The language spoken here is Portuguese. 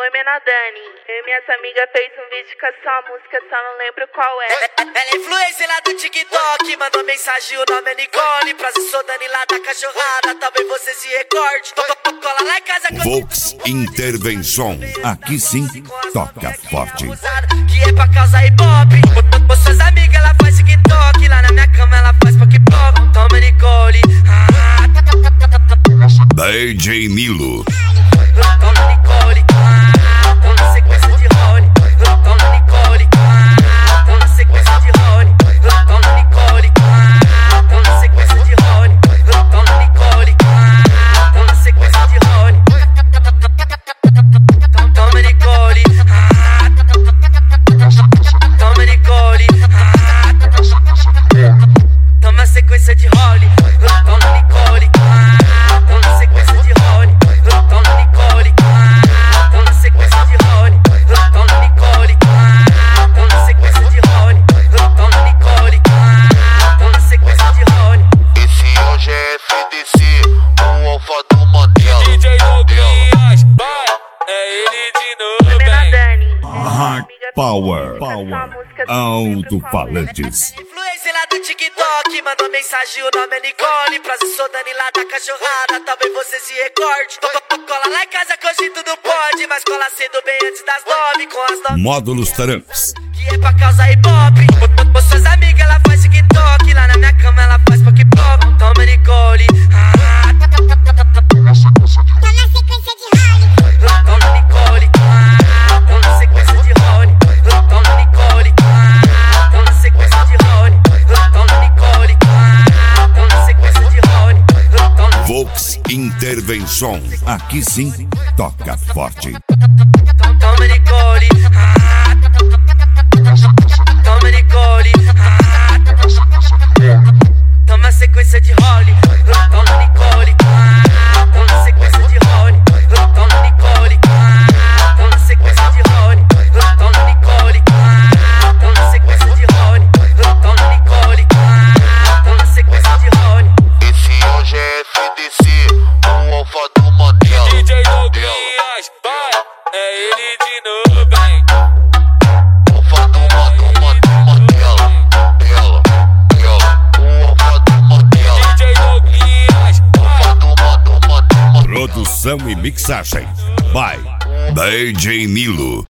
Oi, Mena Dani. Eu e minhas amigas fez um vídeo com a sua música, só não lembro qual é. Ela é influencer lá do TikTok, mandou mensagem, o nome é Nicole. Prazer, sou Dani lá da cachorrada, talvez você se recorde. Cola lá em casa com Vox Intervenção, aqui sim, toca forte. Que é pra causar ibope. Com suas amigas ela faz TikTok, lá na minha cama ela faz pop-pop. Toma Nicole. DJ Nilo. Toma Nicole. Toma sequência de role. Toma Nicole. Toma sequência de role. Toma Nicole. Toma sequência de role. Toma Nicole. Toma sequência de role. Toma Nicole. Toma Nicole. Toma sequência de role. Toma Nicole. Toma sequência de role. Toma Nicole. Toma sequência de role. Toma Nicole. Toma sequência de role. Toma Nicole. Toma sequência de role. Esse hoje é FDC, o alfa do Mandela. DJ Douglas, vai, é ele de novo, Mena bem. Dani. Hard Power, alto-falantes. Influencer lá do TikTok, mandou mensagem, o nome é Nicole. Prazer, sou Dani lá da cachorrada, talvez você se recorde. Cola lá em casa que hoje tudo pode, mas cola cedo bem antes das 9, com as 9. Módulos Taramps. Que é pra causar ibope. Com suas amigas ela faz TikTok, lá na minha cama ela faz pop-pop. Toma Nicole. Toma Nicole. Toma sequência de role. Toma Nicole. Toma sequência de role. Toma Nicole. Toma sequência de role. Vox Intervenção, aqui sim, toca forte. Toma Nicole. Toma Nicole. Toma sequência de role. Toma Nicole. Toma sequência de role. Toma Nicole. Toma sequência de role. Toma Nicole. Toma sequência de role. Toma Nicole. Toma sequência de role. Esse hoje é FDC, o alfa do Mandela. DJ Douglas, vai, é ele de novo, bem. Alfa do Mandela. O alfa do Mandela. DJ Douglas, Alfa do Mandela. Produção e mixagem, by DJ Nilo.